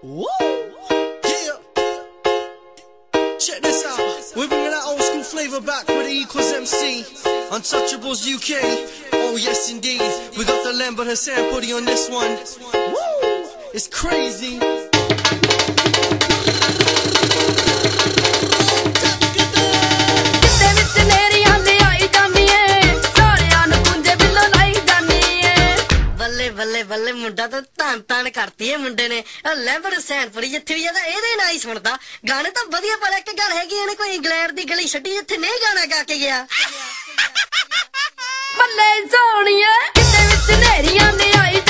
Woo! Yeah! Check this out. We're bringing that old school flavor back with the equals MC. Untouchables UK. Oh yes indeed. We got the Lambert Hassan putty on this one. Woo! It's crazy. ਬੱਲੇ ਬੱਲੇ ਮੁੰਡਾ ਤਾਂ ਧੰਨ ਕਰਤੀ ਏ ਮੁੰਡੇ ਨੇ lumber ਸੈਨਪੁਰੀ ਜਿੱਥੇ ਵੀ ਜਾਂਦਾ ਇਹਦੇ ਨਾਲ ਹੀ ਸੁਣਦਾ ਗਾਣੇ ਤਾਂ ਵਧੀਆ ਪਰ ਇੱਕ ਗੱਲ ਹੈਗੀ ਇਹਨੇ ਕੋਈ ਇੰਗਲੈਂਡ ਦੀ ਗਲੀ ਛੱਡੀ ਜਿੱਥੇ ਨਹੀਂ ਗਾਣਾ ਗਾ ਕੇ ਗਿਆ ਬੱਲੇ ਸੋਹਣੀਏ ਕਿਤੇ ਵਿੱਚ ਨੇਰੀਆਂ ਨੇ ਆਈ